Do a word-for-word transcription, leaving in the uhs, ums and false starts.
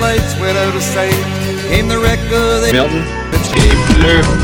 lights went out of sight. Came the wreck of the Milton. It's Dave Blue.